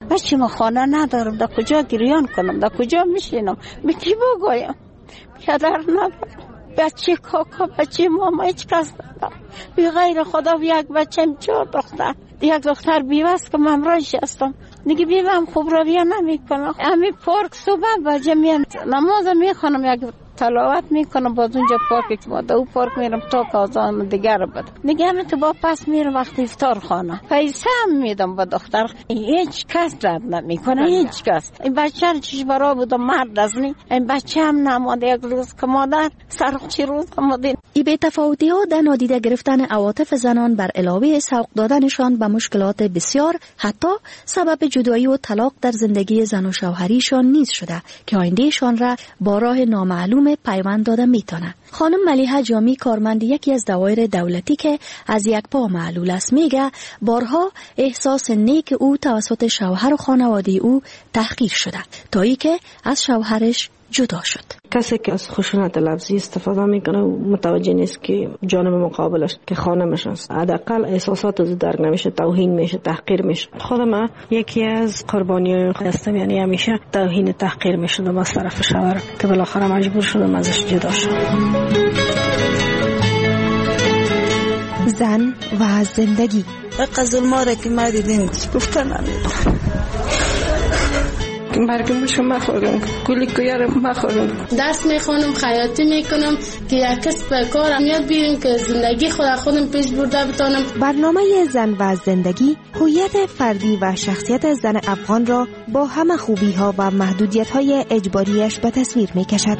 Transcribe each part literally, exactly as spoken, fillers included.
بچه ما خانه ندارم، در کجا گریان کنم، در کجا میشینم، به کی بگویم؟ پدر ندارم، بچه کاکا، بچه ماما، هیچ کس ندارم بی غیر خدا. یک بچه چهار دختر، یک دختر بیوست که ممراش هستم دیگه. بیوام خوب رویه نمی کنم. امی پارک صبح بجه میام نماز میخونم، یک تلاوت میکنم، باز اونجا پارک ما دو پارک میرم تا کازان دیگر بده. دیگه همه تو با پس میرم وقتی افطار خانه پیسه هم میدم با دختر. هیچ کس رد نمیکنه، هیچ کس. این بچه رو چیش برا بودم مرد از نی، این بچه هم نماده یک روز که مادر سرخچی روز آمده. ای به تفاوتی ها در نادیده گرفتن عواطف زنان بر علاوه سوق دادنشان به مشکلات بسیار، حتی سبب جدایی و طلاق در زندگی زن و شوهریشان نیز شده که آیندهشان را با راه نامعلوم پیوند داده میتونه. خانم ملیحه جامی، کارمند یکی از دوایر دولتی که از یک پا معلول است، میگه بارها احساس نیک او توسط شوهر و خانواده او تحقیر شده تا ای که از شوهرش جدا شد. کسی که از خشونت لفظی استفاده میکنه متوجه نیست که جانب مقابلش که خانمش است، حداقل احساسات از درک نمیشه، توهین میشه، تحقیر میشه. خودم یکی از قربانیای هستم، یعنی همیشه توهین تحقیر میشدم از طرف شوهر که بالاخره مجبور شدم ازش جدا شدم. زن و زندگی. قزل ماره که ما دیدین گفتن نمیدونم مرگم شو مخورم، کلی کویارم مخورم. درس میخونم، خیاطی میکنم که یک کسب کارم یاد بگیرم که زندگی خود خودم پیش برده بتونم. برنامه زن و زندگی هویت فردی و شخصیت زن افغان را با همه خوبی ها و محدودیت های اجباریش به تصویر میکشد.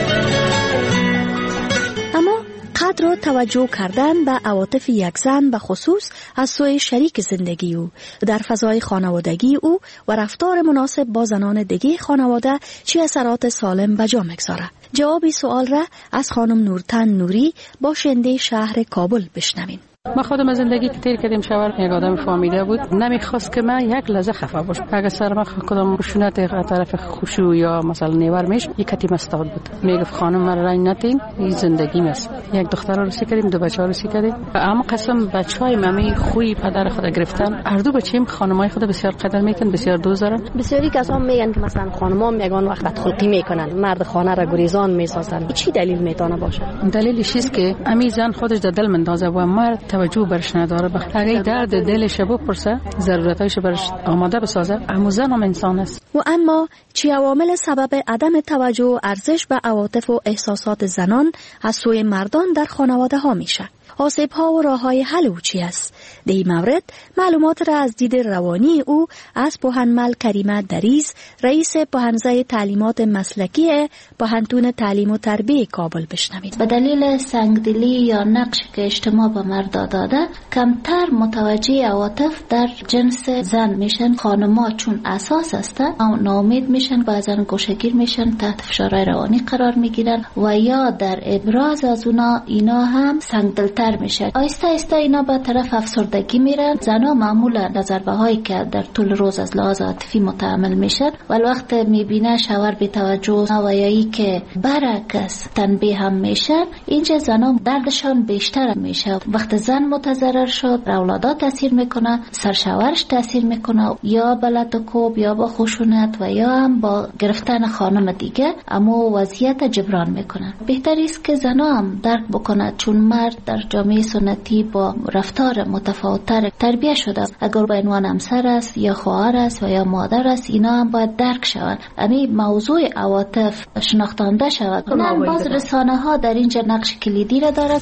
قدر و توجه کردن به عواطف یک زن به خصوص از سوی شریک زندگی او در فضای خانوادگی او و رفتار مناسب با زنان دیگه خانواده چه اثرات سالم به جا میگذاره. جواب سوال را از خانم نورتن نوری، باشنده شهر کابل، بشنویم. ما خودم از زندگی که تیر کردیم، شوهر یک آدم فهمیده بود، نمیخواست که من یک لحظه خفه باشم. اگر سر ما کدام خشونت از طرف خوشو یا مثلا نیور میش، یک کتی مستاد بود، میگفت خانم من رنگ نتین، این زندگی است. یک دختر رو رسی کردیم، دو بچه ها رسی کردیم، اما قسم بچهای ممی خوی پدر خود گرفتن. هر دو بچیم خانمای خود بسیار قدر میکنن، بسیار دوست دارن. بسیاری کسا میگن که مثلا خانم‌ها میگن وقت بدخلقی میکنن، مرد خانه را گریزان میسازن. چی دلیل میتونه باشه؟ دلیلش چیست که امی زن خودش در دل مندازه و مرد توجه برش نداره. بخاطر اگه درد دلش بپرسه، ضرورتایش برش آماده بسازه، اما زن هم انسان است. و اما چه عوامل سبب عدم توجه و ارزش به عواطف و احساسات زنان از سوی مردان در خانواده ها میشه؟ آسیب ها و راه های حل او چی است؟ در این مورد معلومات را از دید روانی او از پوهنمل کریمه دریز، رئیس پوهنزه تعلیمات مسلکی پوهنتون تعلیم و تربیه کابل، بشنوید. به دلیل سنگدلی یا نقش که اجتماع به مرد داده، کمتر متوجه عواطف در جنس زن میشن. خانم‌ها چون اساس هستن، ناامید میشن، بعضن گوشه‌گیر میشن، تحت فشار روانی قرار میگیرن و یا در ابراز از اونا اینا هم سنگدلتر میشه. آیسته آیسته اینا به طرف افسردگی میرن. زنا معمولا ضربه هایی که در طول روز از لحاظ عاطفی متحمل میشن، ولی وقت میبینه شوهر بی توجه و یایی که برعکس تنبیه هم میشن، اینجا زنا دردشان بیشتر میشه. وقت زن متضرر شد، اولادها تاثیر میکنه، سرشوهرش تاثیر میکنه، یا با لطکوب یا با خشونت و یا هم با گرفتن خانم دیگه، اما وضعیت جبران میکنن. بهتر است که زنا هم درک بکنه، چون مرد در جامعه سنتی با رفتار متفاوت‌تر تربیت شده. اگر به عنوان همسر است یا خواهر است و یا مادر است، اینا هم باید درک شود. امی موضوع عواطف شناختانده شود. نه باز رسانه ها در اینجا نقش کلیدی را دارد.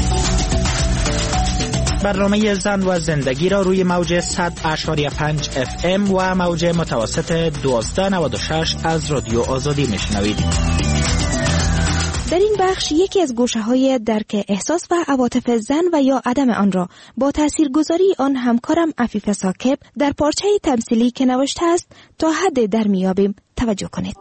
برنامه زن و زندگی را روی موج صد اشاری پنج اف ام و موج متوسط دوازده نود و شش از رادیو آزادی میشنوید. در این بخش یکی از گوشه‌های درک احساس و عواطف زن و یا عدم آن را با تاثیرگذاری آن همکارم عفیف ثاقب در پارچه تمثیلی که نوشته است تا حد در میابیم توجه کنید.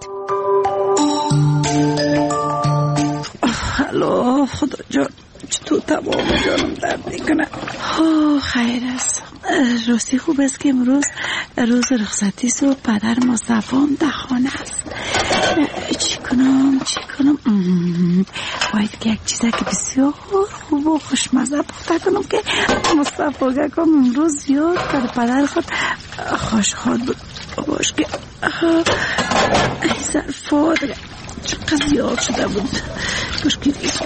الو خدا جان، چطور تمام جانم درد میکنه؟ ها خیر است. راستی خوب است که امروز روز رخصتی سو پدر مصطفی هم در خانه است. چی کنم چی کنم باید که یک چیزه که بسیار خوب و خوشمزه پخته کنم که مصطفی گکم امروز زیاد کرد. پدر خود خوش خود بود. باش که ای ظرفات چقدر زیاد شده بود. باش که نیست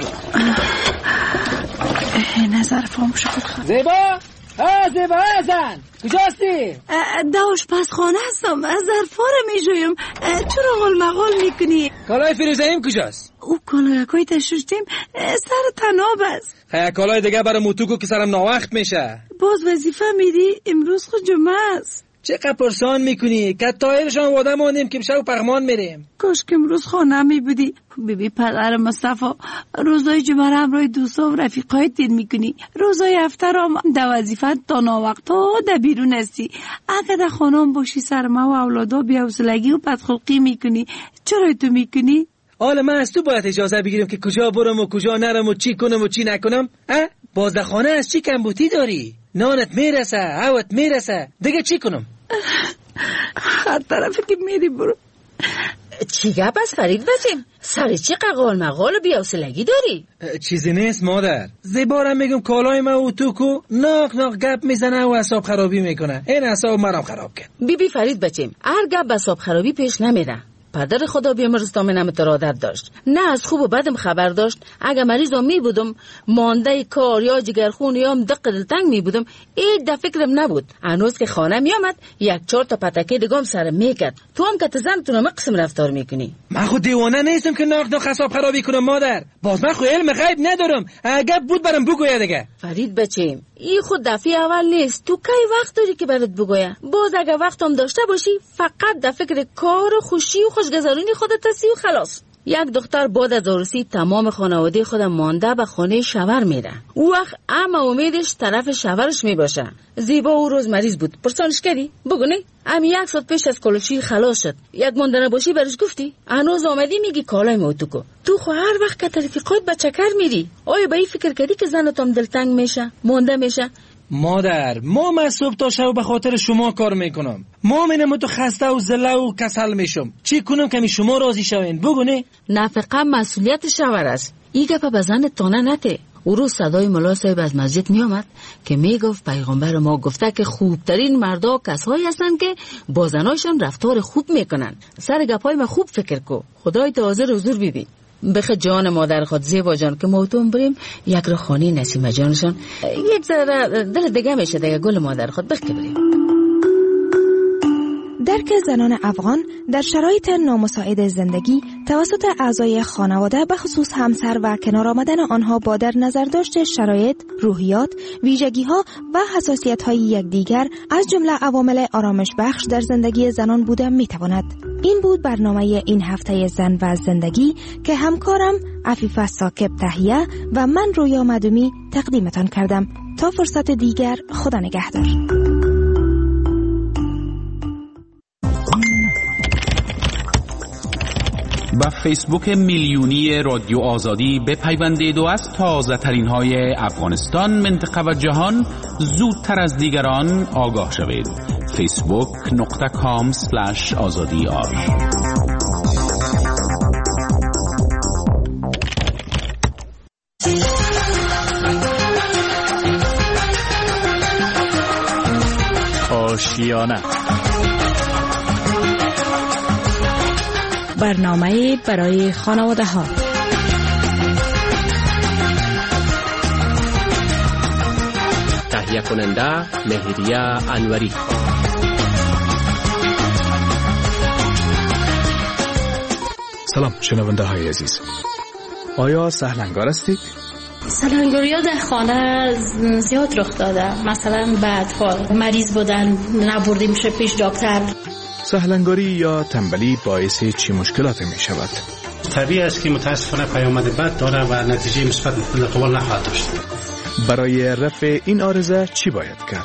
نه ظرفام شد. زیبا ها زیبا زن کجاستی؟ داش پس خانه هستم. ظرفا رو میجویم. چرا غل مغال میکنی؟ کالای فیروزهیم کجاست؟ او کالای کوی تشوشتیم سر تناب است. خیلی کالای دیگه برای موتوکو که سرم ناوقت میشه. باز وظیفه میدی؟ امروز خود جمعه است. چقدر پرسان میکنی؟ که تایرشان واده ماندیم که بشه و پغمان میریم. کاش که امروز خانه می بودی. بیبی پدر مصطفی روزای جمعه را همراه دوستا و رفیقای تیر میکنی. روزای هفته را در وظیفه تا ناوقت ها در بیرون هستی. اگه در خانه باشی سرما و اولادا بی‌حوصلگی و بدخلقی میکنی. چرا تو میکنی؟ حالا من از تو باید اجازه بگیرم که کجا برم و کجا نرم و چی کنم و چی نکنم؟ اه؟ باز در خانه از چی کمبوتی داری؟ نانت میرسه، هوت میرسه، دیگه چی کنم؟ هر طرفی که میری برو. چی گپ است فرید بچیم؟ سر چی ققال مقال و بی‌حوصلگی داری؟ چیزی نیست مادر. زیبارم میگم کالای ما و تو کو ناق ناق گپ میزنه و اعصاب خرابی میکنه. این اعصاب مرام خراب کرد. بی بی فرید بچیم هر گپ اعصاب خرابی پیش نمیره. پدر خدا بیامرز تا منم ترادت داشت. نه از خوب و بدم خبر داشت. اگه مریضم می بودم مانده کار یا جگرخون یا هم دق دلتنگ می بودم این در فکرم نبود. هنوز که خانه می آمد یک چهار تا پتکه دگام سرم میکرد. تو هم که تزن تو قسم رفتار میکنی. من خود دیوانه نیستم که ناق ناق اعصاب خرابی کنم مادر. باز من خود علم غیب ندارم. اگه بود برام بگویا دیگه. فرید بچیم این خود دفعه اول نیست. تو کی وقت داری که برات بگویا؟ باز اگه وقتم داشته باشی فقط در فکر کار و خوشی و خوشگذرونی خودت هستی و خلاص. یک دختر بعد از عروسی تمام خانواده خودم مانده به خانه شوهر میره. او وقت اما امیدش طرف شوهرش میباشه. زیبا او روز مریض بود. پرسانش کردی؟ بگو نه. امی یک ساعت پیش از کلوچی خلاص شد. یک مانده نباشی برش گفتی؟ هنوز آمدی میگی کالای موتوکو. تو خو هر وقت که رفیقات به چکر میری. آیا به این فکر کردی که زنتم دلتنگ میشه؟ مانده میشه؟ مادر ما من صبح تا شب به خاطر شما کار میکنم. ما منم تو خسته و زله و کسل میشم. چی کنم که شما راضی شوین؟ بگو نه. نفقه مسئولیت شوهر است. این گپ به زن تانه نته. او روز صدای ملا صاحب از مسجد می آمد که می گفت پیغمبر ما گفته که خوبترین مردا کسایی هستند که با زنایشان رفتار خوب میکنن. سر گپای ما خوب فکر کو. خدای تو حاضر حضور بیبی. بخه جان مادر خود زیبا جان که موتون بریم یک رو خانه نسیمه جانشان یک ذره دل دیگه میشه دیگه گل مادر خود بخه بریم. درک زنان افغان در شرایط نامساعد زندگی توسط اعضای خانواده به خصوص همسر و کنار آمدن آنها با در نظر داشت شرایط، روحیات، ویژگی‌ها و حساسیت‌های یکدیگر از جمله عوامل آرامش بخش در زندگی زنان بوده می‌تواند. این بود برنامه این هفته زن و زندگی که همکارم عفیفه ساکب تهیه و من رویا مدومی تقدیمتان کردم. تا فرصت دیگر خدا نگهدار. با فیسبوک میلیونی رادیو آزادی بپیوندید و از تازه ترین های افغانستان، منطقه و جهان زودتر از دیگران آگاه شوید. فیسبوک نقطه کام سلش آزادی آر. آشیانه برنامه برای خانواده ها. تهیه کننده مهریه انوری. سلام شنونده های عزیز، آیا سهلنگار هستید؟ سهلنگاری ها در خانه زیاد رخ داده. مثلا بعد مریض بودن نبردیم شه پیش دکتر. سهلنگاری یا تنبلی باعث چی مشکلات می شود؟ طبیعی است که متاسفانه پیامد بد داره و نتیجه مثبت متقابل نخواهد داشت. برای رفع این عارضه چی باید کرد؟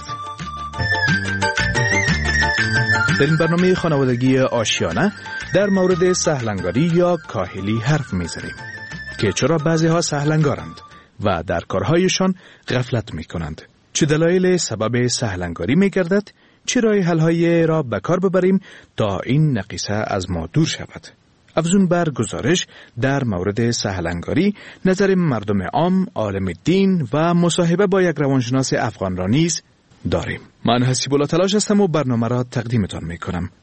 در این برنامه خانوادگی آشیانه در مورد سهلنگاری یا کاهلی حرف می‌زنیم که چرا بعضی ها سهلنگارند و در کارهایشان غفلت می‌کنند. چه دلایل سبب سهلنگاری می‌گردد؟ چه راه حل‌هایی را به کار ببریم تا این نقیصه از ما دور شود؟ افزون بر گزارش در مورد سهلنگاری نظر مردم عام، عالم دین و مصاحبه با یک روانشناس افغان را نیز داریم. من حسیب الله تلاش هستم و برنامه را تقدیمتان می‌کنم.